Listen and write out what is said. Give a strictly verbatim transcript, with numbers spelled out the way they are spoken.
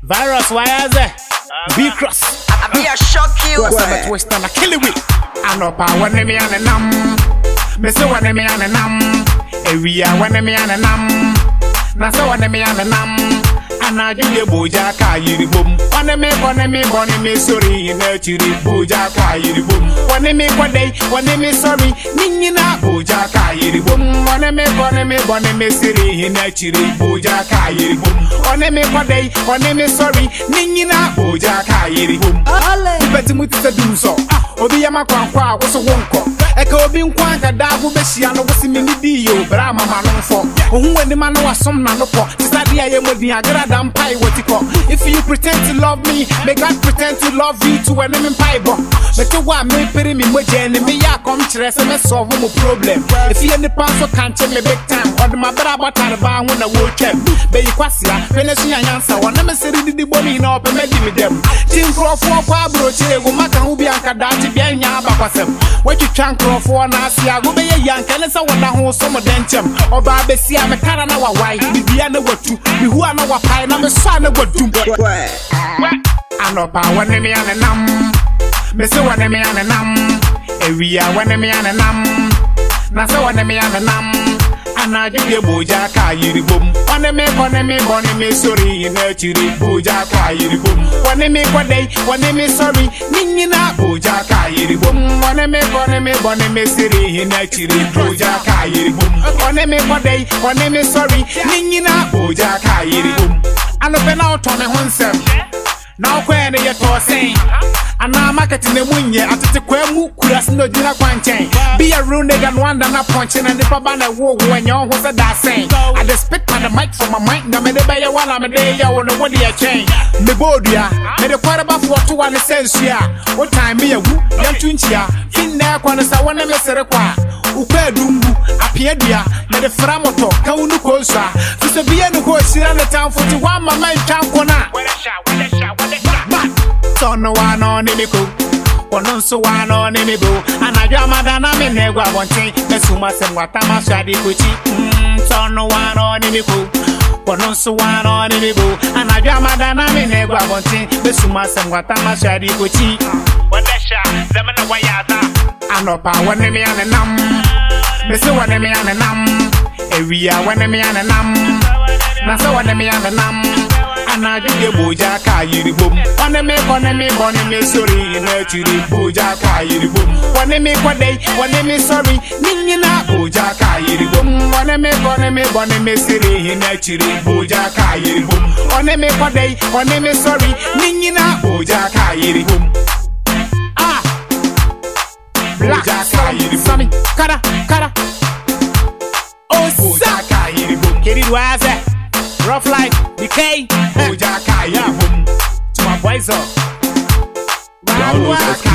Virus, why is it? B cross. I be a shock you. What's up at Western? I kill it with. I know power when me and nam. Miss one me and nam. Area when me and nam. Nasa one me and nam. Ana Julia Boja Kayiri boom. One me, one me, one me, sorry, nurturing Boja Kayiri boom. One me, one day, one me, sorry, Nina Boja Kayiri boom. One me, one me, one me, sorry, nurturing Boja Kayiri boom. One me, one day, one me, sorry, Nina Boja Kayiri boom. But Mutis a do so. Obiyama Kwankwa was a wonko. Echo being Kwanka Dabu Bessiano was in Dio, Brahma Manonfo. Who when the man was some nanopo, Sadia Yemodia Gradam Pai what you call. If you pretend to love me, may God pretend to love you to an enemy pie bo. But you want me pity me mojen, me ya come to rest and solve no problem. If you any pastor can't tell me big time, or the Mabra Bataraban when I work him. Bay Quasia, finishing an answer, one never said the body in open med with them. Tim Crawford, Pablo, Maka Ubianka Dati Bianya Bakasem. What you can't crawl for Nasia, go be a young Canessa, one who some of them, or Babesia, Macarana, why, Bibiana, what to, who are no pine, I'm a son of what do. I know power, one me and a num. Mister one me and a num. Area one me and a num. Nasa one me and a num. Ana Julia Boja Kayiri boom. One me, one me, one me, sorry, nurturing Boja Kayiri boom. One me, one day, one me, sorry, Nina Boja Kayiri boom. One me, one me, one me, sorry, nurturing Boja Kayiri boom. One me, one day, one me, sorry, Nina Boja Kayiri boom. And open out on the one now, when they are saying, and now marketing the moon at the Quemu, Kuras no dinner quantain. Be a rune and one and a punching and the Pabana war when you're was a da saying. I just spit on the mic from my mind, no matter by one I'm a day, I want to what you change. The Bodia, made a quarter of what to one sense here. What time be a woo, young twinchia, fin there, Quanas, I want to miss a require. Upe Dumbu, Apiedia, na the Framoto, Kaunu Kosa, to be a horse in the town for the one my mind champona. So no one on Nimico, or no so one on Nimibo, and I got Madame Negua one thing, the Sumas and Watama Shadi Kuchi. So no one on Nimico, or no so one on Nimibo, and I got Madame Negua one thing, the Sumas and Watama Shadi Kuchi. What the shot, the man of Wayata. I know power one me and a num. Mister one me and a num. Area one me and a num. Nasa one me and a num. Ana Julia Boja Kayiri boom. One me, one me, one me, sorry, nurturing Boja Kayiri boom. One me, one day, one me, sorry, Nina Boja Kayiri boom. One me, one me, one me, sorry, nurturing Boja Kayiri boom. One me, one day, one me, sorry, Nina Boja Kayiri boom. Black Kayiri Sammy, Kara, Kara. Oh, Boja Kayiri boom. Kiri Waze, Rough Life, B K, Boja Kayiri boom. To my boys up.